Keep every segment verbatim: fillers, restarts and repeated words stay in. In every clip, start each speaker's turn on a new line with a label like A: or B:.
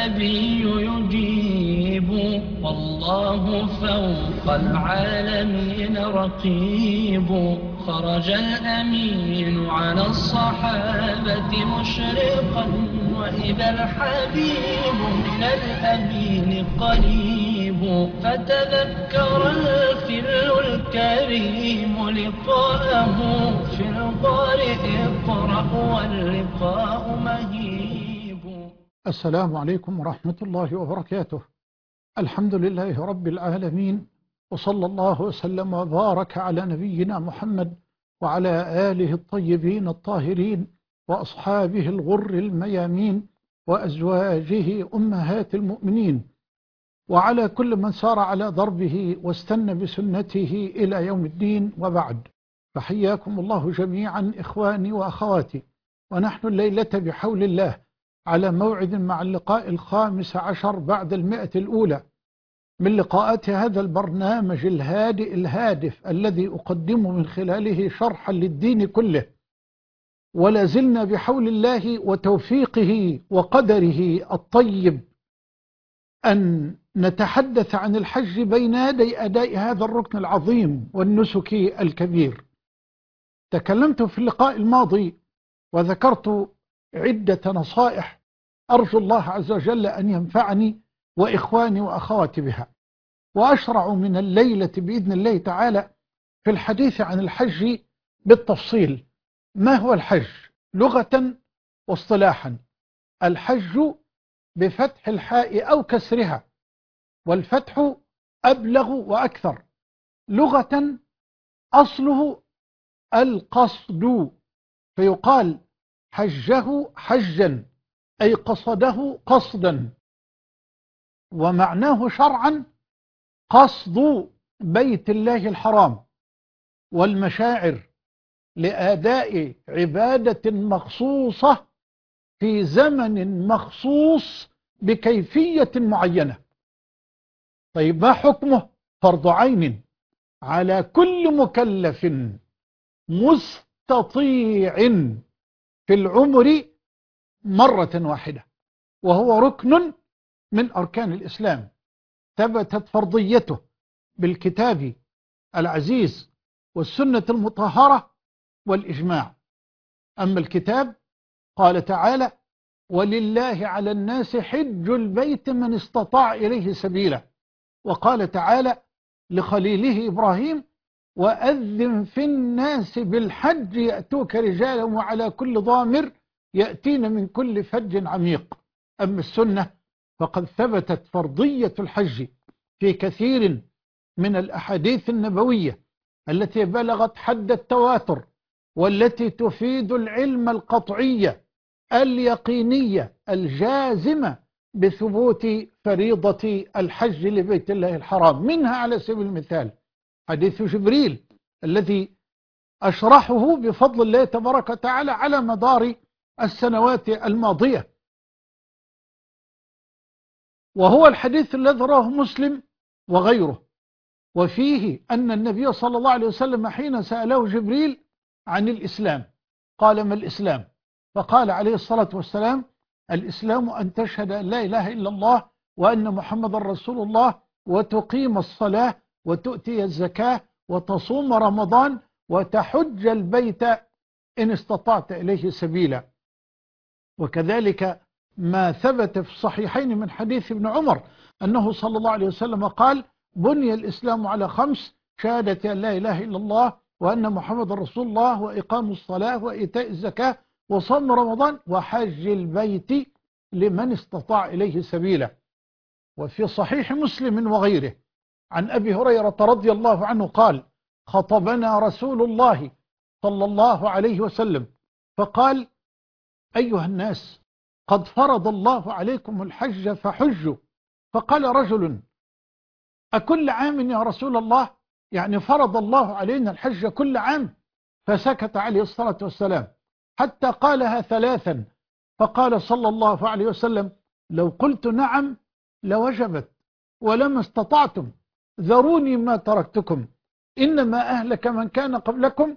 A: النبي يجيب والله فوق العالمين رقيب. خرج الأمين على الصحابة مشرقا وإذا الحبيب من الأمين قريب. فتذكر الفر الكريم لقاءه في الغار اقرأ واللقاء مهيب.
B: السلام عليكم ورحمة الله وبركاته. الحمد لله رب العالمين، وصلى الله وسلم وبارك على نبينا محمد وعلى آله الطيبين الطاهرين وأصحابه الغر الميامين وأزواجه أمهات المؤمنين وعلى كل من سار على ضربه واستنى بسنته إلى يوم الدين، وبعد. فحياكم الله جميعا إخواني وأخواتي، ونحن الليلة بحول الله على موعد مع اللقاء الخامس عشر بعد المئة الأولى من لقاءات هذا البرنامج الهادئ الهادف الذي أقدمه من خلاله شرحا للدين كله. ولا زلنا بحول الله وتوفيقه وقدره الطيب أن نتحدث عن الحج بين يدي أداء هذا الركن العظيم والنسك الكبير. تكلمت في اللقاء الماضي وذكرت عدة نصائح أرجو الله عز وجل أن ينفعني وإخواني وأخواتي بها، وأشرع من الليلة بإذن الله تعالى في الحديث عن الحج بالتفصيل. ما هو الحج لغة واصطلاحا؟ الحج بفتح الحاء أو كسرها، والفتح أبلغ وأكثر. لغة أصله القصد، فيقال حجه حجا أي قصده قصدا. ومعناه شرعا قصد بيت الله الحرام والمشاعر لأداء عبادة مخصوصة في زمن مخصوص بكيفية معينة. طيب ما حكمه؟ فرض عين على كل مكلف مستطيع في العمر مرة واحدة، وهو ركن من أركان الإسلام ثبتت فرضيته بالكتاب العزيز والسنة المطهرة والإجماع. أما الكتاب قال تعالى: ولله على الناس حج البيت من استطاع إليه سبيلا. وقال تعالى لخليله إبراهيم: وأذن في الناس بالحج يأتوك رجالا وعلى كل ضامر يأتين من كل فج عميق. أما السنة فقد ثبتت فرضية الحج في كثير من الأحاديث النبوية التي بلغت حد التواتر، والتي تفيد العلم القطعية اليقينية الجازمة بثبوت فريضة الحج لبيت الله الحرام. منها على سبيل المثال حديث جبريل الذي أشرحه بفضل الله تبارك وتعالى على مدار السنوات الماضية، وهو الحديث الذي رواه مسلم وغيره، وفيه أن النبي صلى الله عليه وسلم حين سأله جبريل عن الإسلام قال: ما الإسلام؟ فقال عليه الصلاة والسلام: الإسلام أن تشهد أن لا إله إلا الله وأن محمد رسول الله، وتقيم الصلاة، وتؤتي الزكاة، وتصوم رمضان، وتحج البيت إن استطعت إليه سبيلا. وكذلك ما ثبت في الصحيحين من حديث ابن عمر أنه صلى الله عليه وسلم قال: بني الإسلام على خمس: شهادة أن لا إله إلا الله وأن محمد رسول الله، وإقام الصلاة، وإيتاء الزكاة، وصوم رمضان، وحج البيت لمن استطاع إليه سبيلا. وفي صحيح مسلم وغيره عن أبي هريرة رضي الله عنه قال: خطبنا رسول الله صلى الله عليه وسلم فقال: أيها الناس، قد فرض الله عليكم الحج فحجوا. فقال رجل: أكل عام يا رسول الله؟ يعني فرض الله علينا الحج كل عام؟ فسكت عليه الصلاة والسلام حتى قالها ثلاثا، فقال صلى الله عليه وسلم: لو قلت نعم لوجبت، ولما استطعتم ذروني ما تركتكم، إنما أهلك من كان قبلكم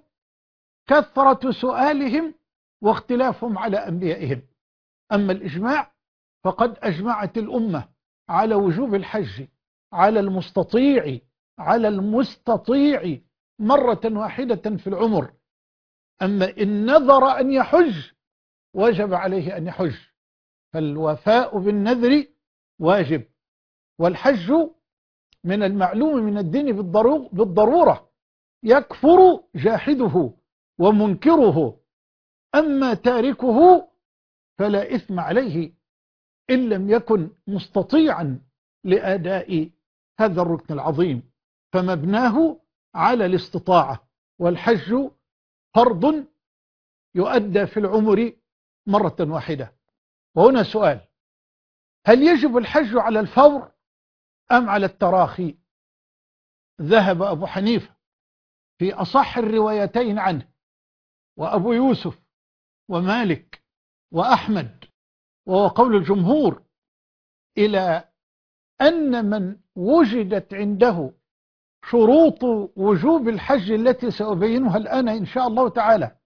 B: كثرة سؤالهم واختلافهم على أنبيائهم. أما الإجماع فقد أجمعت الأمة على وجوب الحج على المستطيع على المستطيع مرة واحدة في العمر. أما إن نذر أن يحج وجب عليه أن يحج، فالوفاء بالنذر واجب. والحج من المعلوم من الدين بالضرورة، يكفر جاحده ومنكره، أما تاركه فلا إثم عليه إن لم يكن مستطيعا لأداء هذا الركن العظيم، فمبناه على الاستطاعة. والحج فرض يؤدى في العمر مرة واحدة. وهنا سؤال: هل يجب الحج على الفور أم على التراخي؟ ذهب أبو حنيفة في أصح الروايتين عنه، وأبو يوسف ومالك وأحمد، وهو قول الجمهور، إلى أن من وجدت عنده شروط وجوب الحج التي سأبينها الآن إن شاء الله تعالى،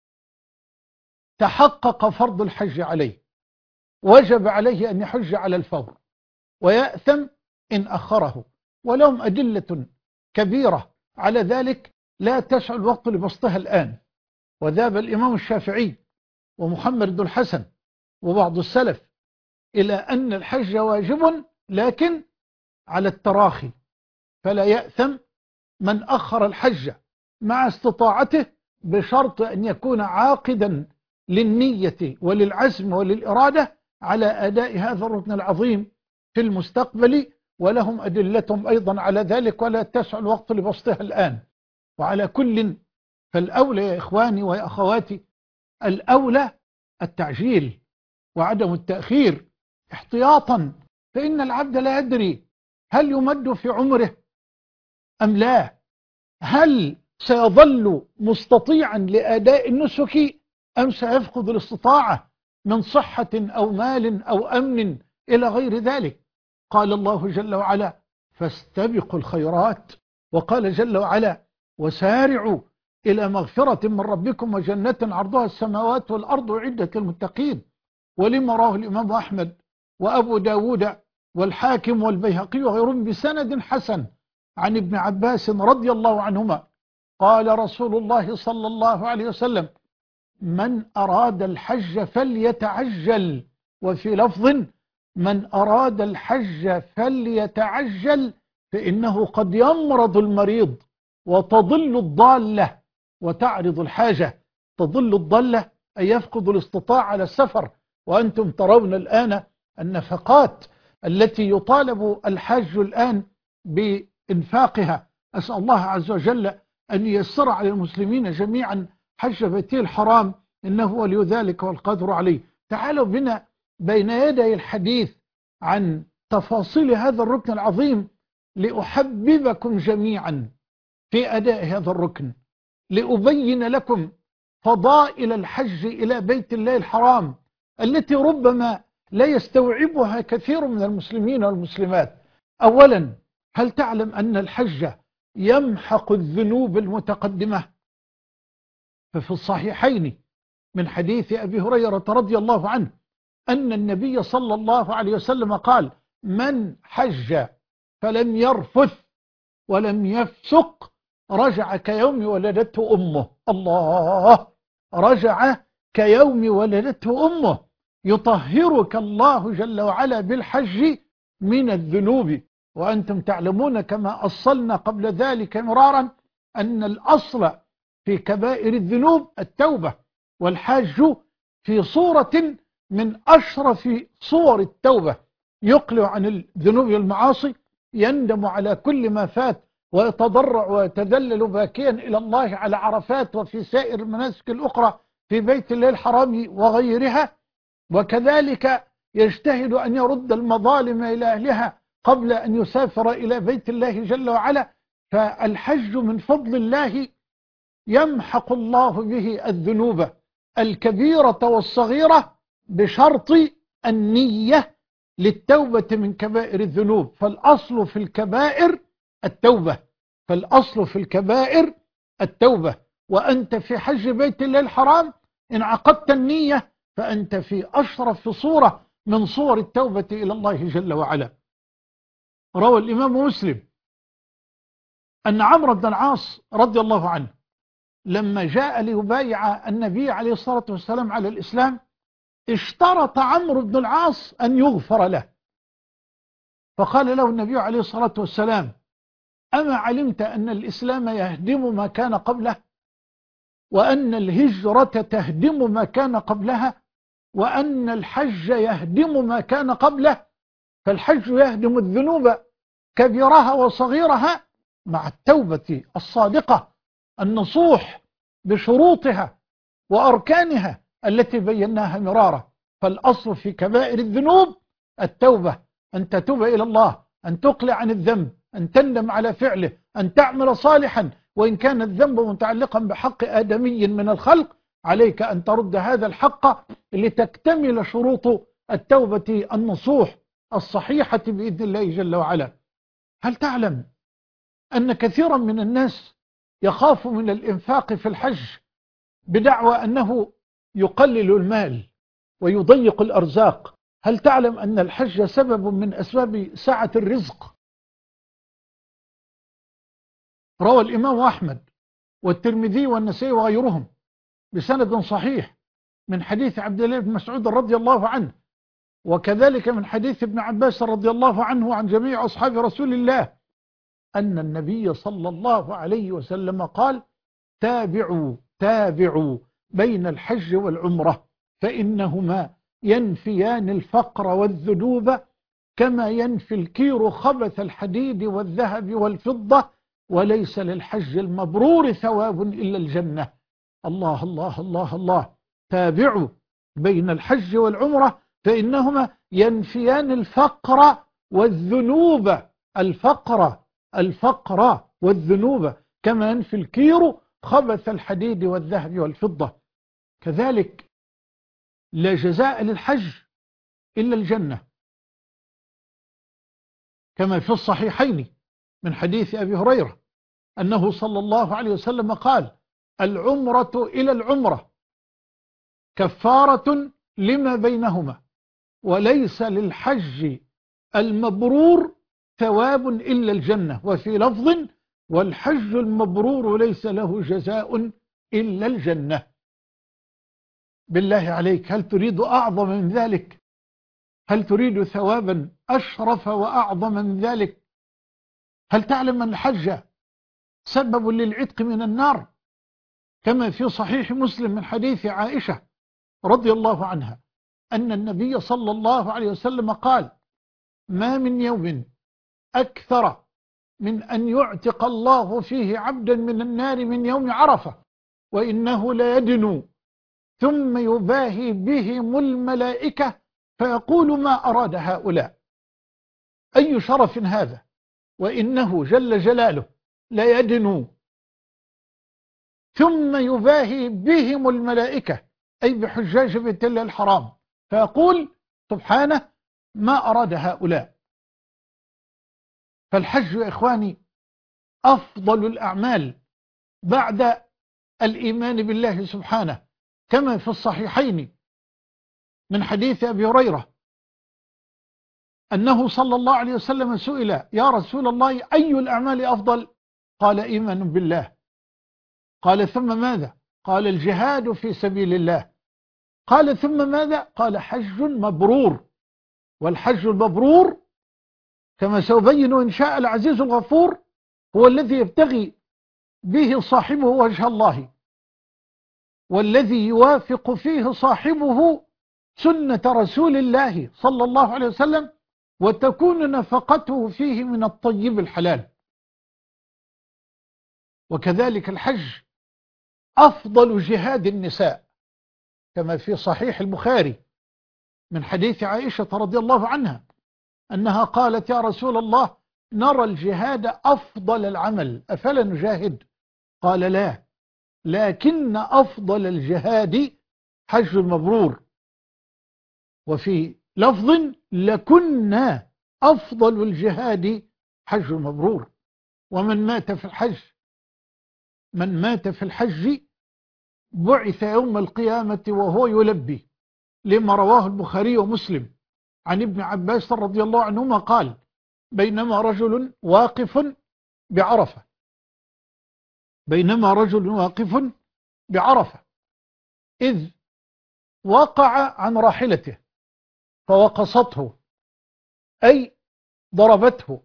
B: تحقق فرض الحج عليه، وجب عليه أن يحج على الفور، ويأثم إن أخره. ولهم أدلة كبيرة على ذلك لا تسع الوقت لبسطها الآن. وذهب الإمام الشافعي ومحمد بن الحسن وبعض السلف إلى أن الحج واجب لكن على التراخي، فلا يأثم من أخر الحج مع استطاعته، بشرط أن يكون عاقدا للنية وللعزم وللإرادة على أداء هذا الركن العظيم في المستقبل. ولهم أدلتهم أيضا على ذلك ولا تسع الوقت لبسطها الآن. وعلى كل فالأولى يا إخواني ويا أخواتي، الأولى التعجيل وعدم التأخير احتياطا، فإن العبد لا يدري هل يمد في عمره أم لا، هل سيظل مستطيعا لأداء النسك أم سيفقد الاستطاعة من صحة أو مال أو أمن إلى غير ذلك. قال الله جل وعلا: فاستبقوا الخيرات، وقال جل وعلا: وسارعوا إلى مغفرة من ربكم وجنة عرضها السماوات والأرض أعدت للمتقين. ولما رواه الإمام أحمد وأبو داود والحاكم والبيهقي وغيرهم بسند حسن عن ابن عباس رضي الله عنهما قال رسول الله صلى الله عليه وسلم: من أراد الحج فليتعجل. وفي لفظ: من أراد الحج فليتعجل فإنه قد يمرض المريض وتضل الضالة وتعرض الحاجة. تضل الضالة أي يفقد الاستطاعة على السفر، وأنتم ترون الآن النفقات التي يطالب الحاج الآن بإنفاقها. أسأل الله عز وجل أن ييسر على المسلمين جميعا حج بيته الحرام، إنه ولي ذلك والقدر عليه. تعالوا بنا بين يدي الحديث عن تفاصيل هذا الركن العظيم لأحببكم جميعا في أداء هذا الركن، لأبين لكم فضائل الحج إلى بيت الله الحرام التي ربما لا يستوعبها كثير من المسلمين والمسلمات. أولا، هل تعلم أن الحج يمحق الذنوب المتقدمة؟ ففي الصحيحين من حديث أبي هريرة رضي الله عنه أن النبي صلى الله عليه وسلم قال: من حج فلم يرفث ولم يفسق رجع كيوم ولدته أمه. الله، رجع كيوم ولدته أمه. يطهرك الله جل وعلا بالحج من الذنوب. وأنتم تعلمون كما أصلنا قبل ذلك مرارا أن الأصل في كبائر الذنوب التوبة، والحاج في صورة من أشرف صور التوبة، يقلع عن الذنوب والمعاصي، يندم على كل ما فات، ويتضرع ويتذلل باكيا إلى الله على عرفات وفي سائر المناسك الأخرى في بيت الله الحرام وغيرها. وكذلك يجتهد أن يرد المظالم إلى أهلها قبل أن يسافر إلى بيت الله جل وعلا. فالحج من فضل الله يمحق الله به الذنوب الكبيرة والصغيرة بشرط النية للتوبة من كبائر الذنوب. فالأصل في الكبائر التوبة، فالأصل في الكبائر التوبة. وأنت في حج بيت الله الحرام إن عقدت النية فأنت في أشرف صورة من صور التوبة إلى الله جل وعلا. روى الإمام مسلم أن عمرو بن العاص رضي الله عنه لما جاء ليبايع النبي عليه الصلاة والسلام على الإسلام اشترط عمرو بن العاص أن يغفر له، فقال له النبي عليه الصلاة والسلام: أما علمت أن الإسلام يهدم ما كان قبله، وأن الهجرة تهدم ما كان قبلها، وأن الحج يهدم ما كان قبله؟ فالحج يهدم الذنوب كبيرها وصغيرها مع التوبة الصادقة النصوح بشروطها وأركانها التي بيناها مرارا. فالأصل في كبائر الذنوب التوبة، أن تتوب إلى الله، أن تقلع عن الذنب، أن تندم على فعله، أن تعمل صالحا، وإن كان الذنب متعلقا بحق آدمي من الخلق عليك أن ترد هذا الحق لتكتمل شروط التوبة النصوح الصحيحة بإذن الله جل وعلا. هل تعلم أن كثيرا من الناس يخاف من الإنفاق في الحج بدعوى أنه يقلل المال ويضيق الأرزاق؟ هل تعلم أن الحج سبب من أسباب سعة الرزق؟ روى الإمام أحمد والترمذي والنسائي وغيرهم بسند صحيح من حديث عبد الله بن مسعود رضي الله عنه، وكذلك من حديث ابن عباس رضي الله عنه وعن جميع أصحاب رسول الله أن النبي صلى الله عليه وسلم قال: تابعوا تابعوا بين الحج والعمرة فإنهما ينفيان الفقر والذنوب كما ينفي الكير خبث الحديد والذهب والفضة، وليس للحج المبرور ثواب إلا الجنة. الله الله الله الله. تابعوا بين الحج والعمرة فإنهما ينفيان الفقر والذنوب، الفقر الفقر والذنوب كما ينفي الكير خبث الحديد والذهب والفضة. كذلك لا جزاء للحج إلا الجنة، كما في الصحيحين من حديث أبي هريرة أنه صلى الله عليه وسلم قال: العمرة إلى العمرة كفارة لما بينهما، وليس للحج المبرور ثواب إلا الجنة. وفي لفظ: والحج المبرور ليس له جزاء إلا الجنة. بالله عليك، هل تريد أعظم من ذلك؟ هل تريد ثوابا أشرف وأعظم من ذلك؟ هل تعلم أن الحج سبب للعتق من النار، كما في صحيح مسلم من حديث عائشة رضي الله عنها أن النبي صلى الله عليه وسلم قال: ما من يوم أكثر من أن يعتق الله فيه عبدا من النار من يوم عرفة، وإنه ليدنو ثم يباهي بهم الملائكة فيقول: ما أراد هؤلاء؟ أي شرف هذا! وإنه جل جلاله ليدنو ثم يباهي بهم الملائكة، أي بحجاج بيت الله الحرام، فيقول سبحانه: ما أراد هؤلاء. فالحج يا إخواني أفضل الأعمال بعد الإيمان بالله سبحانه، كما في الصحيحين من حديث أبي هريرة أنه صلى الله عليه وسلم سئل: يا رسول الله أي الأعمال أفضل؟ قال: إيمان بالله. قال: ثم ماذا؟ قال: الجهاد في سبيل الله. قال: ثم ماذا؟ قال: حج مبرور. والحج المبرور كما سأبين إن شاء العزيز الغفور هو الذي يبتغي به صاحبه وجه الله، والذي يوافق فيه صاحبه سنة رسول الله صلى الله عليه وسلم، وتكون نفقته فيه من الطيب الحلال. وكذلك الحج أفضل جهاد النساء، كما في صحيح البخاري من حديث عائشة رضي الله عنها أنها قالت: يا رسول الله، نرى الجهاد أفضل العمل، أفلا نجاهد؟ قال: لا، لكن أفضل الجهاد حج المبرور. وفي لفظ: لكنا أفضل الجهاد حج المبرور. ومن مات في الحج من مات في الحج بعث يوم القيامة وهو يلبي، لما رواه البخاري ومسلم عن ابن عباس رضي الله عنهما قال: بينما رجل واقف بعرفة بينما رجل واقف بعرفة إذ وقع عن راحلته فوقصته، أي ضربته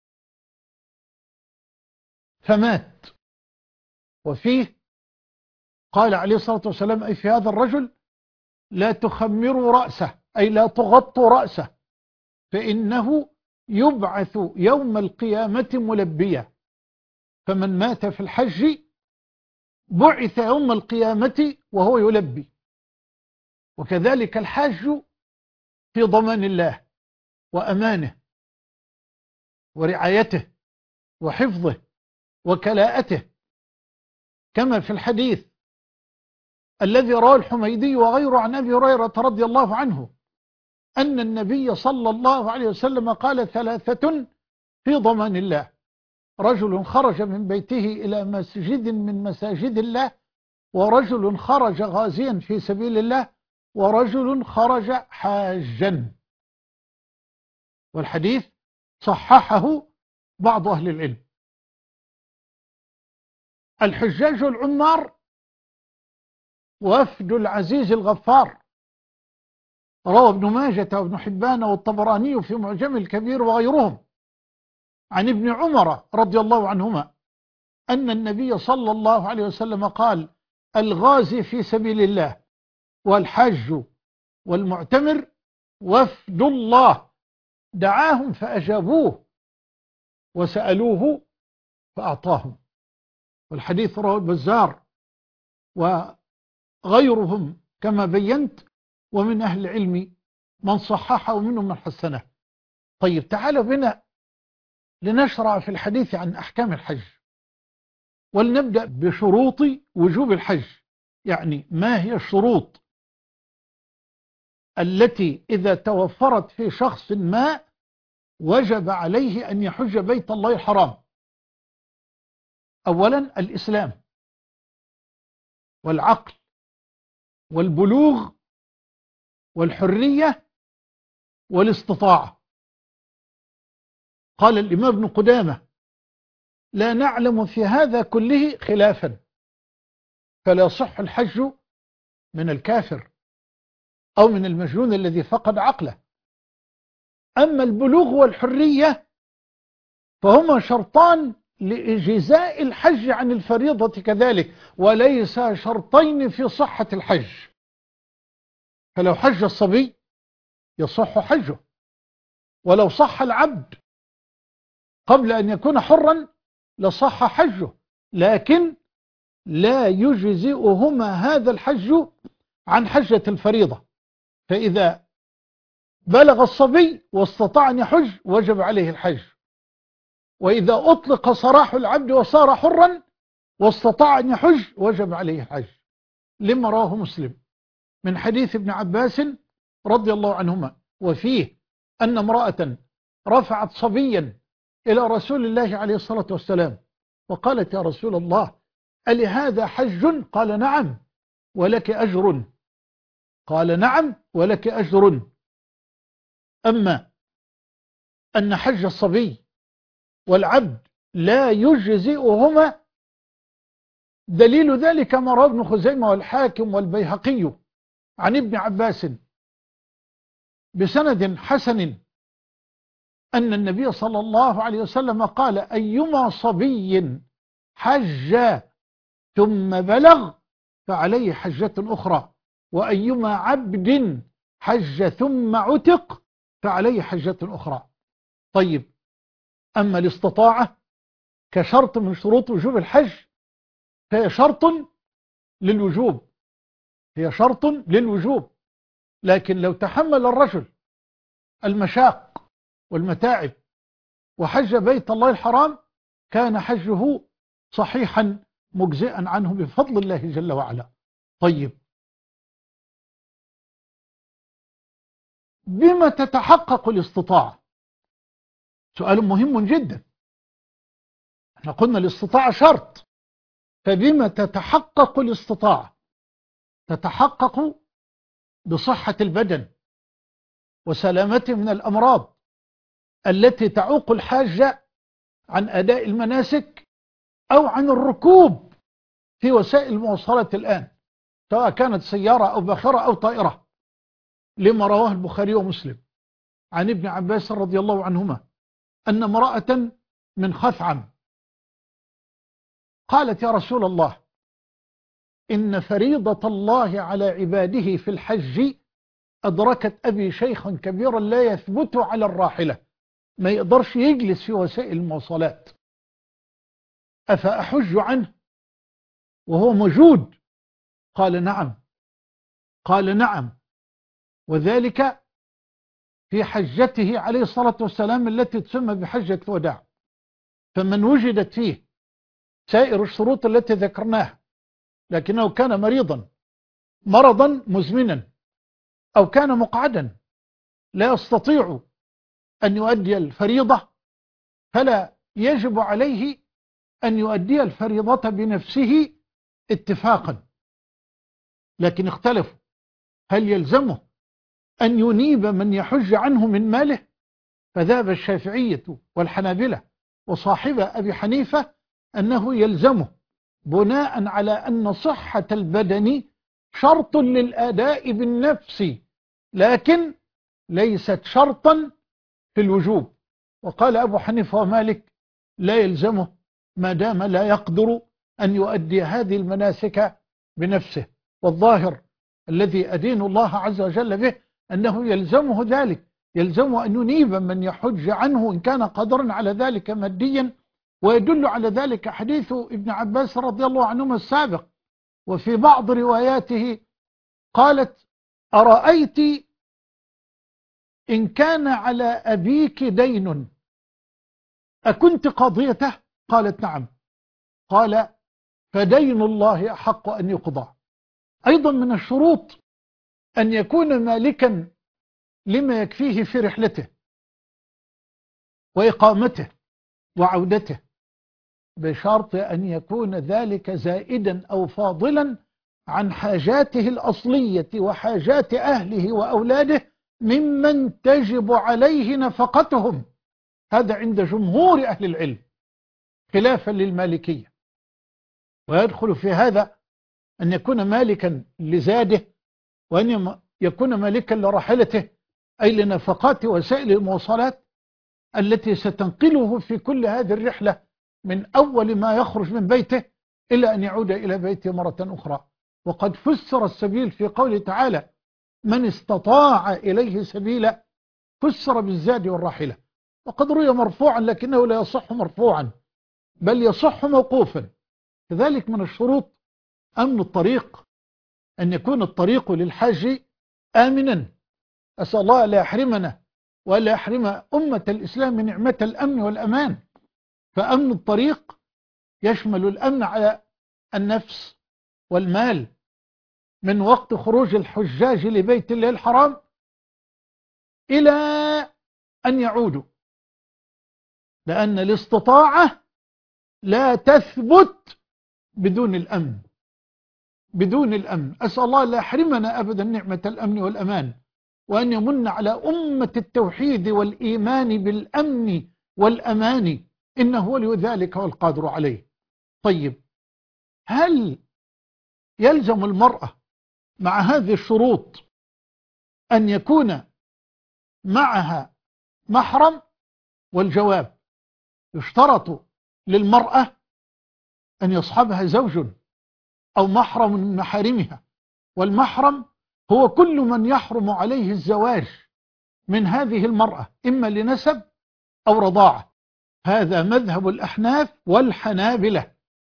B: فمات. وفيه قال عليه الصلاة والسلام أي في هذا الرجل: لا تخمروا رأسه، أي لا تغطوا رأسه، فإنه يبعث يوم القيامة ملبيا. فمن مات في الحج بعث يوم القيامة وهو يلبي. وكذلك الحاج في ضمان الله وأمانه ورعايته وحفظه وكلاءته، كما في الحديث الذي رواه الحميدي وغيره عن أبي هريرة رضي الله عنه أن النبي صلى الله عليه وسلم قال: ثلاثة في ضمان الله: رجل خرج من بيته إلى مسجد من مساجد الله، ورجل خرج غازيا في سبيل الله، ورجل خرج حاجا. والحديث صححه بعض أهل العلم. الحجاج العمار وفد العزيز الغفار، روى ابن ماجة وابن حبان والطبراني في معجم الكبير وغيرهم عن ابن عمر رضي الله عنهما أن النبي صلى الله عليه وسلم قال: الغازي في سبيل الله والحاج والمعتمر وفد الله، دعاهم فأجابوه وسألوه فأعطاهم. والحديث رواه البزار وغيرهم كما بينت، ومن أهل العلم من صححه ومنهم من حسنه. طيب، تعالوا بنا لنشرع في الحديث عن أحكام الحج، ولنبدأ بشروط وجوب الحج. يعني ما هي الشروط التي إذا توفرت في شخص ما وجب عليه أن يحج بيت الله الحرام؟ أولا الإسلام والعقل والبلوغ والحرية والاستطاعة. قال الإمام ابن قدامة: لا نعلم في هذا كله خلافا، فلا يصح الحج من الكافر أو من المجنون الذي فقد عقله. أما البلوغ والحرية فهما شرطان لإجزاء الحج عن الفريضة كذلك، وليس شرطين في صحة الحج. فلو حج الصبي يصح حجه، ولو صح العبد قبل أن يكون حرا لصح حجه، لكن لا يجزئهما هذا الحج عن حجة الفريضة. فإذا بلغ الصبي واستطاع أن يحج وجب عليه الحج، وإذا أطلق سراح العبد وصار حرا واستطاع أن يحج وجب عليه الحج، لما رواه مسلم من حديث ابن عباس رضي الله عنهما، وفيه أن امرأة رفعت صبيا إلى رسول الله عليه الصلاة والسلام وقالت: يا رسول الله، ألهذا حج؟ قال: نعم ولك أجر. قال: نعم ولك أجر. أما أن حج الصبي والعبد لا يجزئهما، دليل ذلك ما رواه ابن خزيمة والحاكم والبيهقي عن ابن عباس بسند حسن أن النبي صلى الله عليه وسلم قال: أيما صبي حج ثم بلغ فعليه حجة أخرى، وأيما عبد حج ثم عتق فعليه حجة أخرى. طيب، أما الاستطاعة كشرط من شروط وجوب الحج فهي شرط للوجوب هي شرط للوجوب لكن لو تحمل الرجل المشاق والمتاعب وحج بيت الله الحرام كان حجه صحيحا مجزئا عنه بفضل الله جل وعلا. طيب، بما تتحقق الاستطاعة؟ سؤال مهم جدا. احنا قلنا الاستطاعة شرط، فبما تتحقق الاستطاعة؟ تتحقق بصحة البدن وسلامته من الأمراض التي تعوق الحاجة عن أداء المناسك أو عن الركوب في وسائل المواصلات الآن، سواء كانت سيارة أو باخرة أو طائرة، لما رواه البخاري ومسلم عن ابن عباس رضي الله عنهما أن امرأة من خثعم قالت: يا رسول الله، إن فريضة الله على عباده في الحج أدركت أبي شيخا كبيرا لا يثبت على الراحلة، ما يقدرش يجلس في وسائل المواصلات، أفأحج عنه وهو موجود؟ قال: نعم. قال: نعم، وذلك في حجته عليه الصلاة والسلام التي تسمى بحجة الوداع، فمن وجدت فيه سائر الشروط التي ذكرناها، لكنه كان مريضا مرضا مزمنا أو كان مقعدا لا يستطيع أن يؤدي الفريضة، فلا يجب عليه أن يؤدي الفريضة بنفسه اتفاقا، لكن اختلفوا هل يلزمه أن ينيب من يحج عنه من ماله؟ فذهب الشافعية والحنابلة وصاحب أبي حنيفة أنه يلزمه، بناء على أن صحة البدن شرط للأداء بالنفس، لكن ليست شرطا في الوجوب. وقال أبو حنيفة ومالك: لا يلزمه ما دام لا يقدر أن يؤدي هذه المناسك بنفسه. والظاهر الذي أدين الله عز وجل به أنه يلزمه ذلك، يلزمه أن ينيب من يحج عنه إن كان قادرا على ذلك ماديا. ويدل على ذلك حديث ابن عباس رضي الله عنهما السابق، وفي بعض رواياته قالت: أرأيت إن كان على أبيك دين أكنت قاضيته؟ قالت: نعم. قال: فدين الله أحق أن يقضى. أيضا من الشروط أن يكون مالكا لما يكفيه في رحلته وإقامته وعودته، بشرط أن يكون ذلك زائدا أو فاضلا عن حاجاته الأصلية وحاجات أهله وأولاده ممن تجب عليه نفقتهم. هذا عند جمهور أهل العلم خلافا للمالكية. ويدخل في هذا أن يكون مالكا لزاده، وأن يكون مالكا لراحلته، أي لنفقات وسائل المواصلات التي ستنقله في كل هذه الرحلة من أول ما يخرج من بيته إلى أن يعود إلى بيته مرة أخرى. وقد فسر السبيل في قوله تعالى: من استطاع إليه سبيلا، فسر بالزاد والراحلة. وقد روي مرفوعا لكنه لا يصح مرفوعا، بل يصح موقوفا. كذلك من الشروط أمن الطريق، أن يكون الطريق للحج آمنا. أسأل الله لا يحرمنا ولا يحرم أمة الإسلام من نعمة الأمن والأمان. فأمن الطريق يشمل الأمن على النفس والمال من وقت خروج الحجاج لبيت الله الحرام إلى أن يعودوا، لأن الاستطاعة لا تثبت بدون الأمن. بدون الأمن أسأل الله لا يحرمنا أبدا نعمة الأمن والأمان، وأن يمن على أمة التوحيد والإيمان بالأمن والأمان، إنه ولي ذلك والقادر عليه. طيب، هل يلزم المرأة مع هذه الشروط أن يكون معها محرم؟ والجواب: يشترط للمرأة أن يصحبها زوج أو محرم من محارمها، والمحرم هو كل من يحرم عليه الزواج من هذه المرأة إما لنسب أو رضاعة. هذا مذهب الأحناف والحنابلة.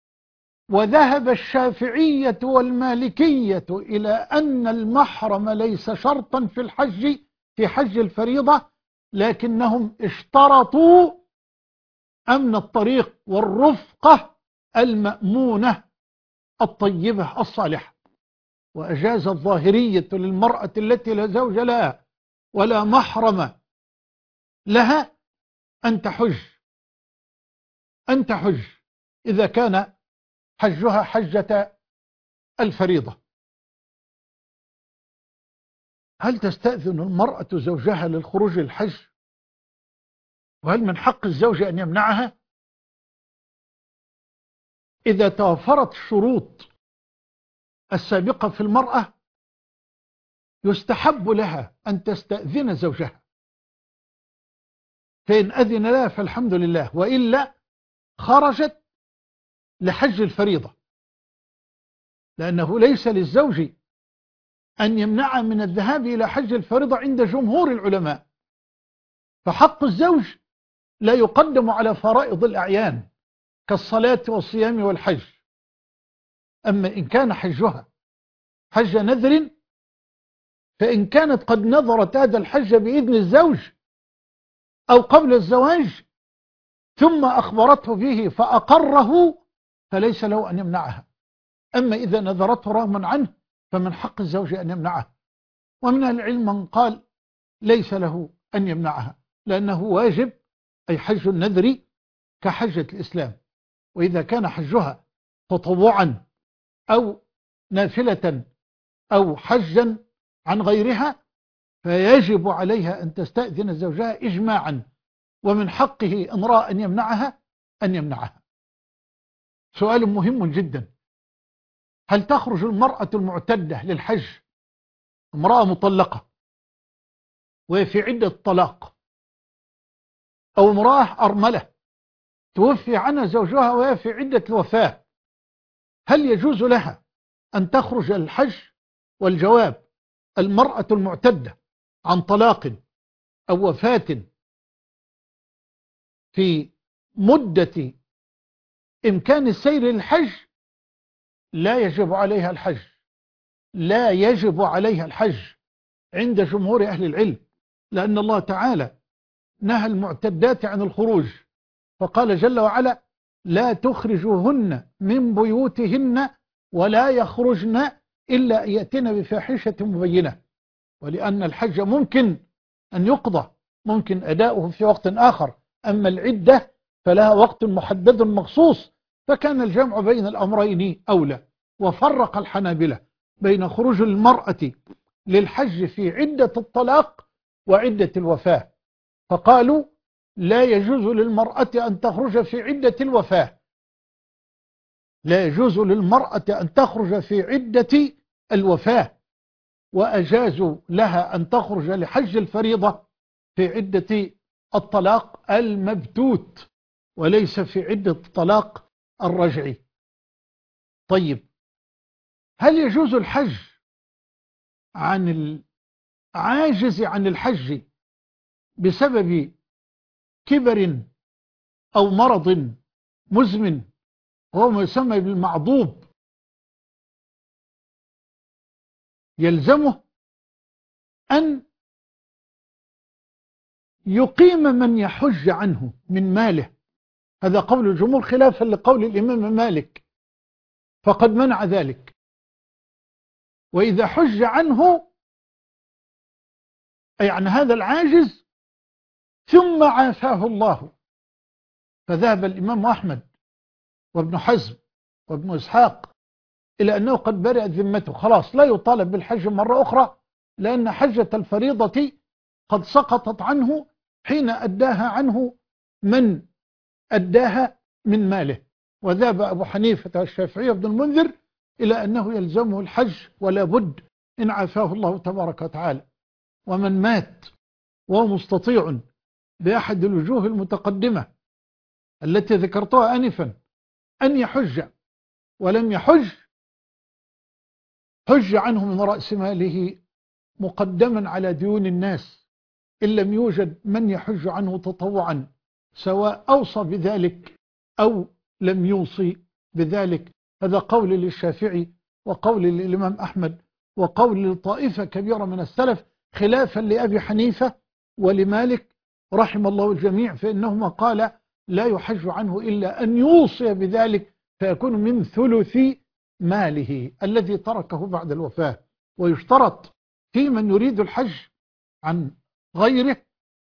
B: وذهب الشافعية والمالكية إلى أن المحرم ليس شرطا في الحج في حج الفريضة، لكنهم اشترطوا أمن الطريق والرفقة المأمونة الطيبة الصالحة. وأجاز الظاهرية للمرأة التي لا زوج لها ولا محرم لها أن تحج أن تحج إذا كان حجها حجة الفريضة. هل تستأذن المرأة زوجها للخروج للحج؟ وهل من حق الزوج أن يمنعها؟ إذا توفرت الشروط السابقة في المرأة يستحب لها أن تستأذن زوجها، فإن أذن لها فالحمد لله، وإلا خرجت لحج الفريضة، لأنه ليس للزوج أن يمنع من الذهاب إلى حج الفريضة عند جمهور العلماء، فحق الزوج لا يقدم على فرائض الأعيان كالصلاة والصيام والحج. أما إن كان حجها حج نذر، فإن كانت قد نظرت هذا الحج بإذن الزوج أو قبل الزواج ثم أخبرته به فأقره فليس له أن يمنعها. أما إذا نذرته رغما عنه فمن حق الزوج أن يمنعها. ومن أهل العلم من قال ليس له أن يمنعها، لأنه واجب، أي حج النذر كحجة الإسلام. وإذا كان حجها تطوعا أو نافلة أو حجا عن غيرها فيجب عليها أن تستأذن زوجها إجماعا، ومن حقه إن رأى أن يمنعها أن يمنعها. سؤال مهم جدا: هل تخرج المرأة المعتدة للحج، امرأة مطلقة وهي في عدة طلاق، أو امرأة أرملة توفي عنها زوجها وهي في عدة الوفاة، هل يجوز لها أن تخرج للحج؟ والجواب: المرأة المعتدة عن طلاق أو وفاة في مدة إمكان السير للحج لا يجب عليها الحج، لا يجب عليها الحج عند جمهور أهل العلم، لأن الله تعالى نهى المعتدات عن الخروج، فقال جل وعلا: لا تخرجوهن من بيوتهن ولا يخرجن إلا أن يأتين بفاحشة مبينة. ولأن الحج ممكن أن يقضى، ممكن أداؤه في وقت آخر، أما العدة فلها وقت محدد مخصوص، فكان الجمع بين الأمرين أولى. وفرق الحنابلة بين خروج المرأة للحج في عدة الطلاق وعدة الوفاة، فقالوا لا يجوز للمرأة أن تخرج في عدة الوفاة، لا يجوز للمرأة أن تخرج في عدة الوفاة، وأجازوا لها أن تخرج لحج الفريضة في عدة الطلاق المبتوت وليس في عدة الطلاق الرجعي. طيب، هل يجوز الحج عن العاجز عن الحج بسبب كبر أو مرض مزمن وهو ما يسمى بالمعضوب؟ يلزمه أن يقيم من يحج عنه من ماله، هذا قول الجمهور خلافا لقول الإمام مالك، فقد منع ذلك. وإذا حج عنه أي عن هذا العاجز ثم عافاه الله، فذهب الإمام أحمد وابن حزم وابن إسحاق إلى أنه قد برئت ذمته، خلاص لا يطالب بالحج مرة أخرى، لأن حجة الفريضة قد سقطت عنه حين أداها عنه من أداها من ماله. وذهب أبو حنيفة والشافعي وابن المنذر إلى أنه يلزمه الحج ولا بد إن عافاه الله تبارك وتعالى. ومن مات وهو مستطيع بأحد الوجوه المتقدمة التي ذكرتها آنفا أن يحج ولم يحج، حج عنه من رأس ماله مقدما على ديون الناس إن لم يوجد من يحج عنه تطوعا، سواء أوصى بذلك أو لم يوصي بذلك. هذا قول للشافعي وقول للإمام أحمد وقول لطائفة كبيرة من السلف، خلافا لأبي حنيفة ولمالك رحم الله الجميع، فإنهما قال لا يحج عنه إلا أن يوصي بذلك فيكون من ثلث ماله الذي تركه بعد الوفاة. ويشترط في من يريد الحج عن غيره،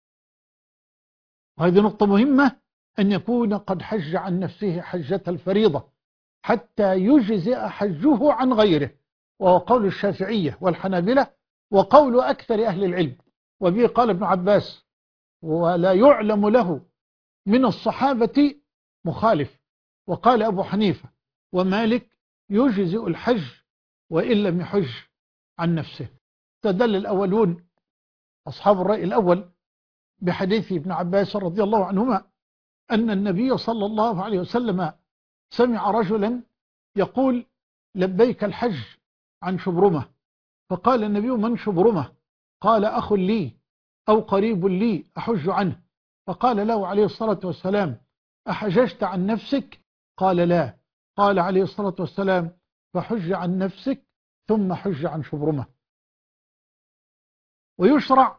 B: وهذه نقطة مهمة، أن يكون قد حج عن نفسه حجة الفريضة حتى يجزئ حجه عن غيره، وهو قول الشافعية والحنابلة وقول أكثر أهل العلم، وبه قال ابن عباس، ولا يعلم له من الصحابة مخالف. وقال أبو حنيفة ومالك يجزئ الحج وإن لم يحج عن نفسه. استدل الأولون أصحاب الرأي الأول بحديث ابن عباس رضي الله عنهما أن النبي صلى الله عليه وسلم سمع رجلا يقول لبيك الحج عن شبرمة، فقال النبي من شبرمة؟ قال أخ لي أو قريب لي أحج عنه. فقال له عليه الصلاة والسلام أحججت عن نفسك؟ قال لا. قال عليه الصلاة والسلام فحج عن نفسك ثم حج عن شبرمة. ويشرع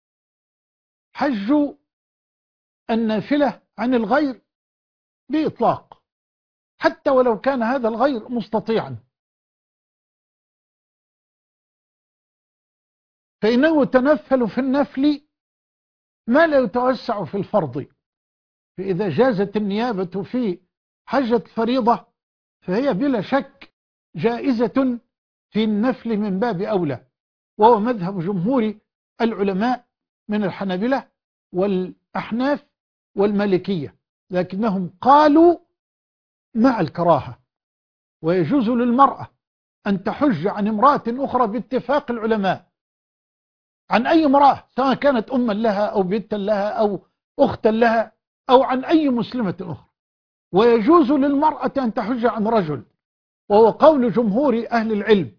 B: حج النافلة عن الغير بإطلاق حتى ولو كان هذا الغير مستطيعا، فإنه يتنفل في النفل ما لا يتوسع في الفرض. فإذا جازت النيابة في حجة الفريضة فهي بلا شك جائزة في النفل من باب أولى، وهو مذهب جمهور العلماء من الحنابلة والأحناف والمالكية، لكنهم قالوا مع الكراهة. ويجوز للمرأة أن تحج عن امرأة أخرى باتفاق العلماء، عن أي امرأة سواء كانت أما لها أو بنتا لها أو أختا لها أو عن أي مسلمة أخرى. ويجوز للمرأة أن تحج عن رجل، وهو قول جمهور أهل العلم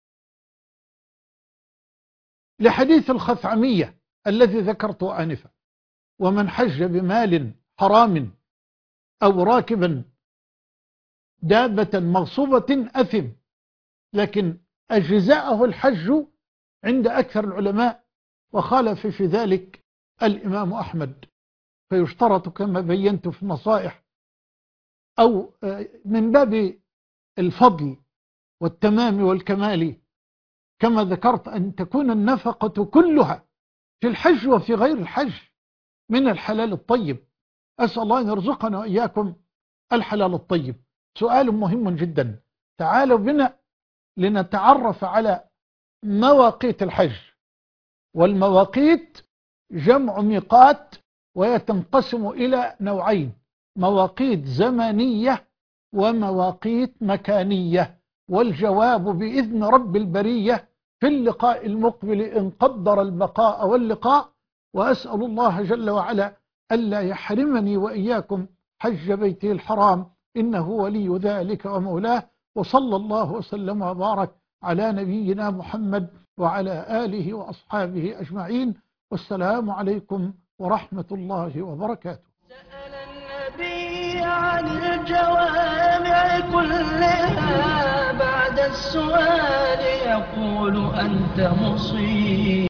B: لحديث الخثعمية الذي ذكرته آنفا: ومن حج بمال حرام أو راكبا دابة مغصوبة أثم. لكن أجزاءه الحج عند أكثر العلماء، وخالف في ذلك الإمام أحمد. فيشترط كما بينت في النصائح أو من باب الفضل والتمام والكمال كما ذكرت أن تكون النفقة كلها في الحج وفي غير الحج من الحلال الطيب. أسأل الله أن يرزقنا وإياكم الحلال الطيب. سؤال مهم جدا، تعالوا بنا لنتعرف على مواقيت الحج. والمواقيت جمع ميقات، ويتنقسم إلى نوعين: مواقيت زمنية ومواقيت مكانية. والجواب بإذن رب البرية في اللقاء المقبل إن قدر البقاء واللقاء. وأسأل الله جل وعلا ألا يحرمني وإياكم حج بيته الحرام، إنه ولي ذلك ومولاه. وصلى الله وسلم وبارك على نبينا محمد وعلى آله وأصحابه أجمعين، والسلام عليكم ورحمة الله وبركاته.
A: سأل النبي عن الجوامع كلها، بعد السؤال يقول أنت مصيب.